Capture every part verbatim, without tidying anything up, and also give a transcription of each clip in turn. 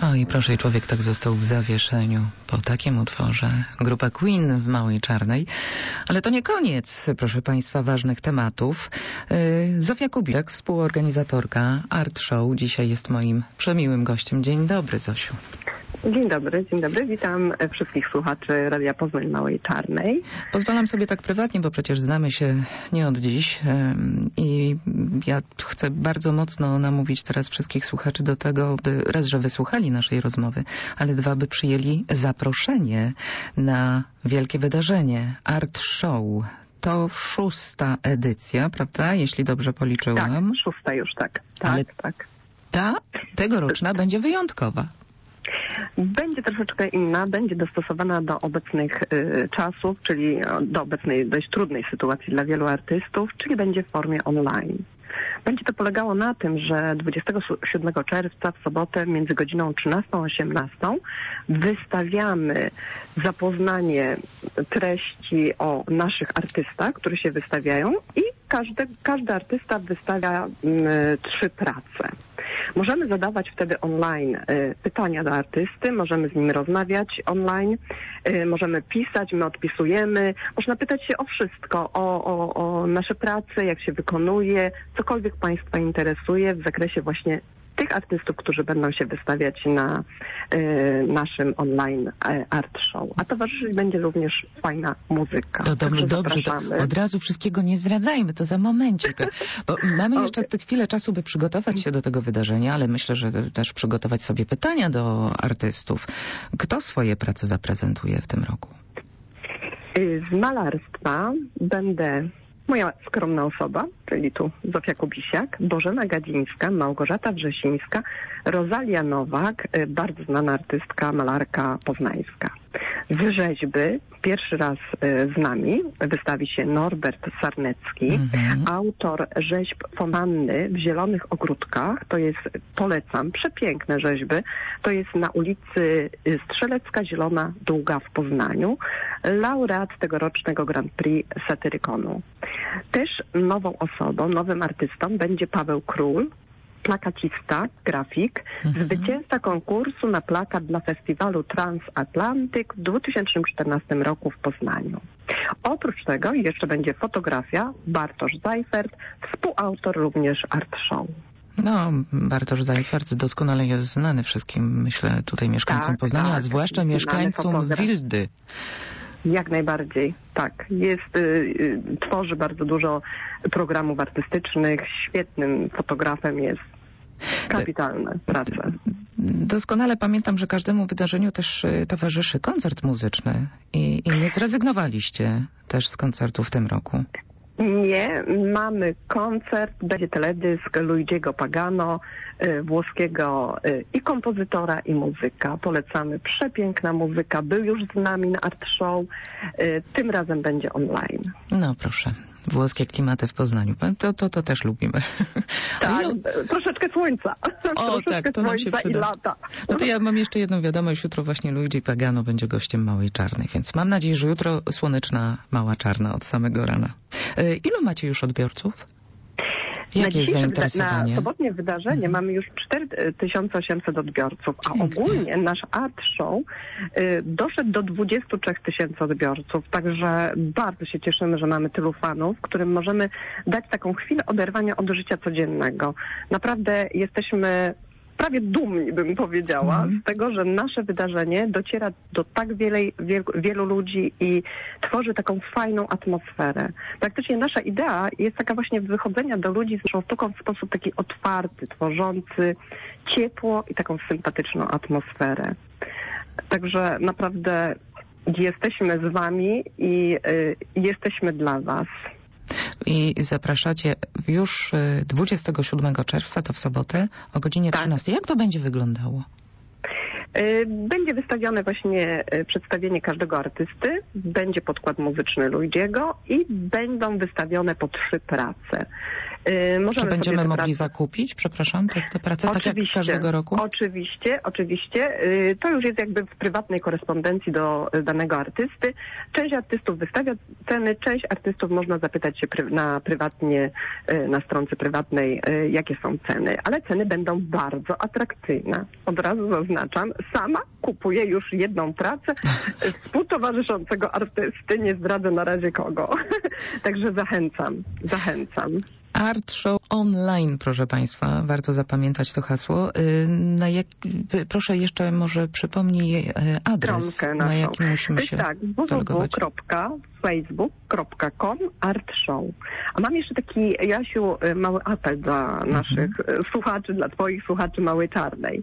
O i proszę, i człowiek tak został w zawieszeniu po takim utworze. Grupa Queen w Małej Czarnej. Ale to nie koniec, proszę Państwa, ważnych tematów. Yy, Zofia Kubiak, współorganizatorka Art Show, dzisiaj jest moim przemiłym gościem. Dzień dobry, Zosiu. Dzień dobry, dzień dobry. Witam wszystkich słuchaczy Radia Poznań Małej Czarnej. Pozwalam sobie tak prywatnie, bo przecież znamy się nie od dziś i ja chcę bardzo mocno namówić teraz wszystkich słuchaczy do tego, by raz, że wysłuchali naszej rozmowy, ale dwa, by przyjęli zaproszenie na wielkie wydarzenie Art Show. To szósta edycja, prawda? Jeśli dobrze policzyłam. Tak, szósta już, tak. tak ale tak. ta tegoroczna będzie wyjątkowa. Będzie troszeczkę inna, będzie dostosowana do obecnych y, czasów, czyli do obecnej dość trudnej sytuacji dla wielu artystów, czyli będzie w formie online. Będzie to polegało na tym, że dwudziestego siódmego czerwca w sobotę między godziną trzynastą a osiemnastą wystawiamy zapoznanie treści o naszych artystach, które się wystawiają i każdy, każdy artysta wystawia y, trzy prace. Możemy zadawać wtedy online y, pytania do artysty, możemy z nim rozmawiać online, y, możemy pisać, my odpisujemy, można pytać się o wszystko, o, o, o nasze prace, jak się wykonuje, cokolwiek Państwa interesuje w zakresie właśnie tych artystów, którzy będą się wystawiać na y, naszym online y, art show. A towarzyszyć będzie również fajna muzyka. To dobrze, dobrze, to od razu wszystkiego nie zdradzajmy, to za momencik. Bo mamy jeszcze okay. chwilę czasu, by przygotować się do tego wydarzenia, ale myślę, że też przygotować sobie pytania do artystów. Kto swoje prace zaprezentuje w tym roku? Z malarstwa będę moja skromna osoba, czyli tu Zofia Kubisiak, Bożena Gadzińska, Małgorzata Wrzesińska, Rosalia Nowak, bardzo znana artystka, malarka poznańska. Z rzeźby pierwszy raz z nami wystawi się Norbert Sarnecki, mm-hmm. autor rzeźb fontanny w Zielonych Ogródkach. To jest, polecam, przepiękne rzeźby. To jest na ulicy Strzelecka Zielona Długa w Poznaniu. Laureat tegorocznego Grand Prix Satyrykonu. Też nową osobą, nowym artystą będzie Paweł Król, plakacista, grafik, mhm. zwycięzca konkursu na plakat dla festiwalu Transatlantyk w dwa tysiące czternastym roku w Poznaniu. Oprócz tego jeszcze będzie fotografia, Bartosz Zajfert, współautor również Art Show. No, Bartosz Zajfert doskonale jest znany wszystkim, myślę, tutaj mieszkańcom tak, Poznania, tak, a zwłaszcza mieszkańcom Wildy. Jak najbardziej, tak. Jest, y, y, tworzy bardzo dużo programów artystycznych, świetnym fotografem jest. Kapitalne prace. Doskonale pamiętam, że każdemu wydarzeniu też towarzyszy koncert muzyczny i, i nie zrezygnowaliście też z koncertu w tym roku. Nie, mamy koncert, będzie teledysk Luigiego Pagano, y, włoskiego y, i kompozytora, i muzyka. Polecamy. Przepiękna muzyka. Był już z nami na Art Show. Y, tym razem będzie online. No proszę. Włoskie klimaty w Poznaniu. To, to, to też lubimy. Tak, ilu... troszeczkę słońca. O troszeczkę tak, to nam się przyda. I lata. No to ja mam jeszcze jedną wiadomość. Jutro właśnie Luigi Pagano będzie gościem Małej Czarnej, więc mam nadzieję, że jutro słoneczna Mała Czarna od samego rana. Yy, ilu macie już odbiorców? Jakie jest zainteresowanie? Na sobotnie wydarzenie mhm. mamy już cztery tysiące osiemset odbiorców, a Pięknie. ogólnie nasz Art Show y, doszedł do dwudziestu trzech tysięcy odbiorców, także bardzo się cieszymy, że mamy tylu fanów, którym możemy dać taką chwilę oderwania od życia codziennego. Naprawdę jesteśmy prawie dumni, bym powiedziała, mm. z tego, że nasze wydarzenie dociera do tak wiele, wiel, wielu ludzi i tworzy taką fajną atmosferę. Praktycznie nasza idea jest taka właśnie wychodzenia do ludzi z naszą sztuką w sposób taki otwarty, tworzący ciepło i taką sympatyczną atmosferę. Także naprawdę jesteśmy z wami i y, jesteśmy dla was. I zapraszacie już dwudziestego siódmego czerwca, to w sobotę, o godzinie tak. trzynastej. Jak to będzie wyglądało? Będzie wystawione właśnie przedstawienie każdego artysty, będzie podkład muzyczny Luigiego i będą wystawione po trzy prace. Yy, możemy Czy będziemy sobie te mogli prace... zakupić, przepraszam, te, te prace, tak jak każdego roku? Oczywiście, oczywiście. Yy, to już jest jakby w prywatnej korespondencji do danego artysty. Część artystów wystawia ceny, część artystów można zapytać się pry, na prywatnie, yy, na stronce prywatnej, yy, jakie są ceny, ale ceny będą bardzo atrakcyjne. Od razu zaznaczam, sama kupuję już jedną pracę współtowarzyszącego artysty, nie zdradzę na razie kogo. Także zachęcam, zachęcam. Art Show Online, proszę Państwa, warto zapamiętać to hasło. Na jak, proszę jeszcze może przypomnij adres, na jakim musimy się tak, zalogować. w w w kropka facebook kropka com Art Show. A mam jeszcze taki, Jasiu, mały apel dla mhm. naszych słuchaczy, dla Twoich słuchaczy Małej Czarnej.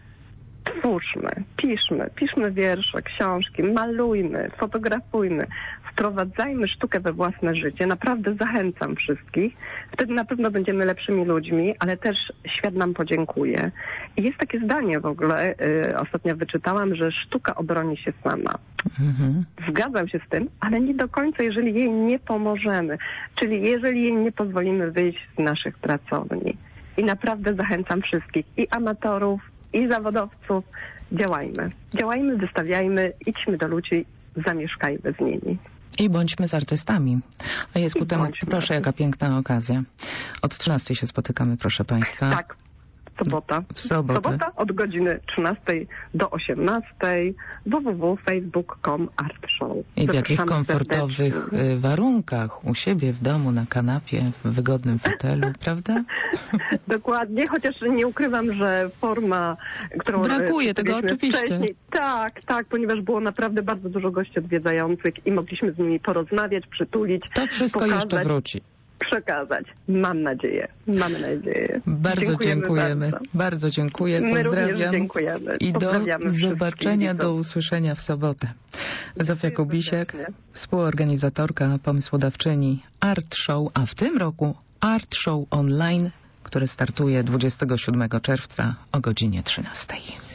Twórzmy, piszmy, piszmy wiersze, książki, malujmy, fotografujmy, wprowadzajmy sztukę we własne życie. Naprawdę zachęcam wszystkich. Wtedy na pewno będziemy lepszymi ludźmi, ale też świat nam podziękuje. I jest takie zdanie w ogóle, y, ostatnio wyczytałam, że sztuka obroni się sama. Mhm. Zgadzam się z tym, ale nie do końca, jeżeli jej nie pomożemy. Czyli jeżeli jej nie pozwolimy wyjść z naszych pracowni. I naprawdę zachęcam wszystkich, i amatorów, i zawodowców, działajmy. Działajmy, wystawiajmy, idźmy do ludzi, zamieszkajmy z nimi. I bądźmy z artystami. A jest ku temu, proszę, jaka piękna okazja. Od trzynastej się spotykamy, proszę Państwa. Tak, sobota. W sobotę. Sobota od godziny trzynastej do osiemnastej. w w w kropka facebook kropka com Art Show. I w jakich komfortowych serdecznie. warunkach, u siebie w domu, na kanapie, w wygodnym fotelu, prawda? Dokładnie, chociaż nie ukrywam, że forma, którą... Brakuje tego oczywiście. Tak, tak, ponieważ było naprawdę bardzo dużo gości odwiedzających i mogliśmy z nimi porozmawiać, przytulić. To wszystko pokazać, jeszcze wróci. Przekazać. Mam nadzieję. Mamy nadzieję. Bardzo dziękujemy. dziękujemy. Bardzo. bardzo dziękuję. My Pozdrawiam. dziękujemy. I do zobaczenia, do usłyszenia w sobotę. Zofia Kubisiak, współorganizatorka, pomysłodawczyni Art Show, a w tym roku Art Show Online, który startuje dwudziestego siódmego czerwca o godzinie trzynastej.